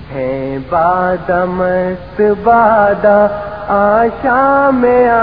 ہے بادمست بادہ آشام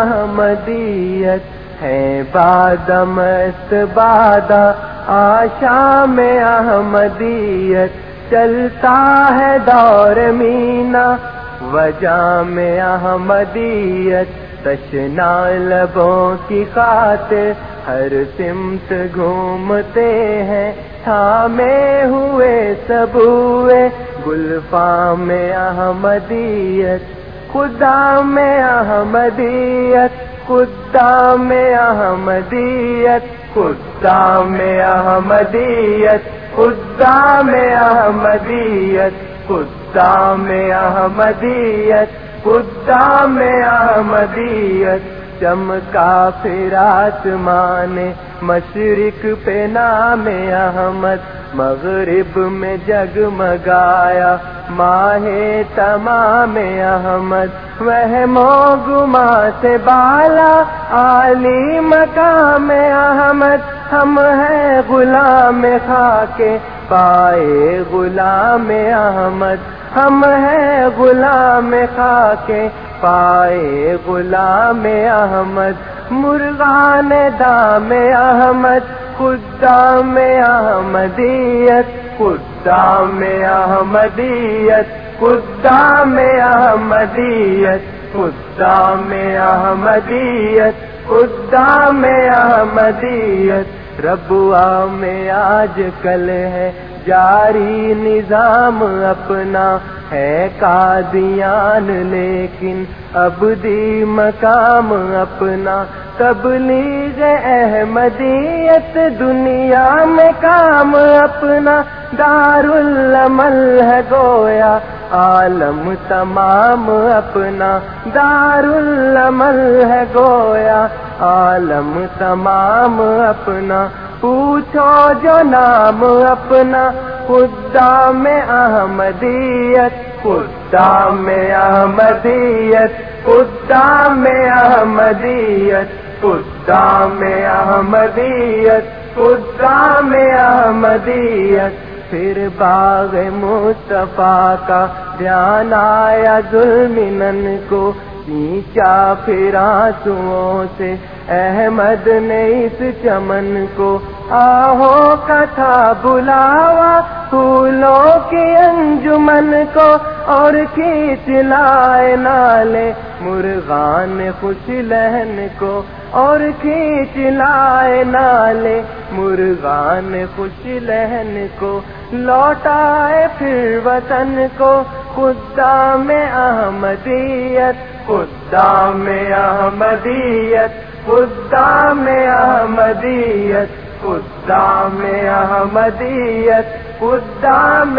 احمدیت، ہے بادمست بادہ آشام احمدیت، چلتا ہے دور مینا وجام احمدیت، تشنا لبوں کی خاطر ہر سمت گھومتے ہیں، تھامے ہوئے سبوئے گلفام احمدیت، خدا میں احمدیت، خدا میں احمدیت، خدا میں احمدیت، خدا میں احمدیت، خدا میں احمدیت، خدا میں احمدیت، چمکا پھر آسمان مشرق پہ نام احمد، مغرب میں جگمگایا ماہ تمام احمد، وہم و گما سے بالا عالی مقام احمد، ہم ہیں غلام خاک پائے غلام احمد، ہم ہیں غلام خاک پائے غلام احمد، مرغان دام احمد، خدام احمدیت، خدام احمدیت، خدام احمدیت، خدام احمدیت، خدام احمدیت، ربوا میں آج کل ہے جاری نظام اپنا، ہے قادیان لیکن ابدی مقام اپنا، تبلیغ احمدیت دنیا میں کام اپنا، دارالعمل ہے گویا عالم تمام اپنا، دارالعمل ہے گویا عالم تمام اپنا، پوچھو جو نام اپنا، خدام احمدیت، خدام احمدیت، خدام احمدیت، خدام احمدیت، خدام احمدیت، پھر باغ مصطفیٰ کا دھیان آیا ظلمنن کو، نیچا پھر آنسوؤں سے احمد نے اس چمن کو، آہو کا تھا بلاوا پھولوں کی انجمن کو، اور کھینچ لائے نالے مرغان خوش لہن کو، اور کھینچ لائے نالے مرغان خوش لہن کو، لوٹائے پھر وطن کو، خدام احمدیت، خدام احمدیت، خدام احمدیت، خدام احمدیت، خدام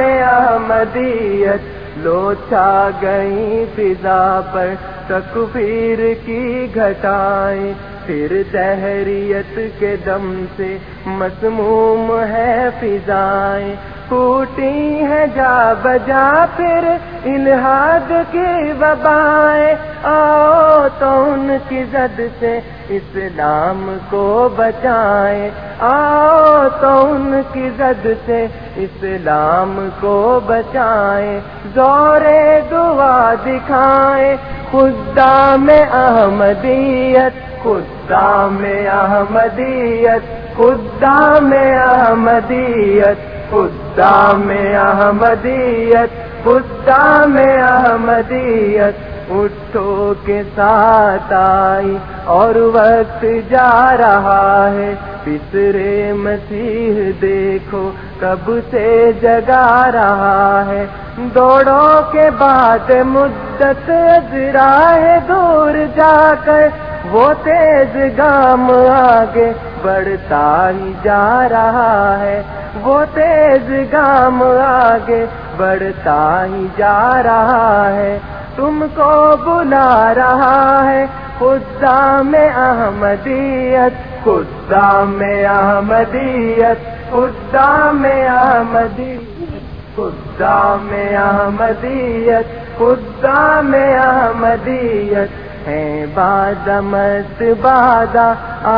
احمدیت، لو چھا گئی فضا پر تکبیر کی گھٹائیں، پھر دہریت کے دم سے مسموم ہے فضائیں، پھوٹی ہے جا بجا پھر الہاد کی وبائیں، آؤ تو ان کی زد سے اسلام کو بچائیں، آؤ تو ان کی زد سے اسلام کو بچائیں، زور دعا دکھائیں، خدام احمدیت، خدام احمدیت، خدام احمدیت، خدام احمدیت، خدام احمدیت، اٹھو کے ساتھ آئی اور وقت جا رہا ہے، پسرے مسیح دیکھو کب سے جگا رہا ہے، دوڑو کے بعد مدت ذراہ دور جا کر وہ تیز گام آگے بڑھتا ہی جا رہا ہے، وہ تیز گام آگے بڑھتا ہی جا رہا ہے، تم کو بلا رہا ہے خدام احمدیت، خدام احمدیت، خدام احمدیت، خدام احمدیت، خدام احمدیت، ہے بادمست بادہ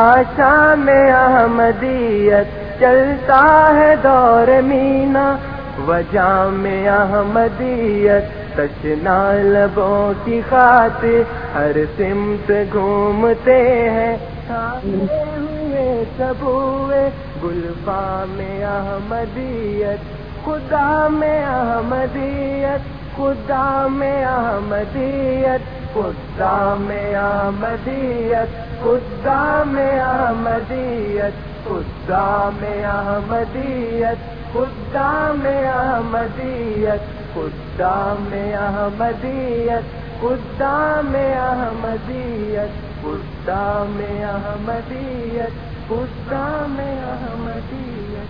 آشام احمدیت، چلتا ہے دور مینا وجام احمدیت تشنا لبوں کی خاطر ہر سمت گھومتے ہیں چھائے ہوئے سب ہوئے گلفام احمدیت خدا میں احمدیت خدا میں احمدیت خدا میں احمدیت خدا میں احمدیت خدا میں احمدیت خدا میں احمدیت خدا میں احمدیت خدا میں احمدیت خدا میں احمدیت خدا میں احمدیت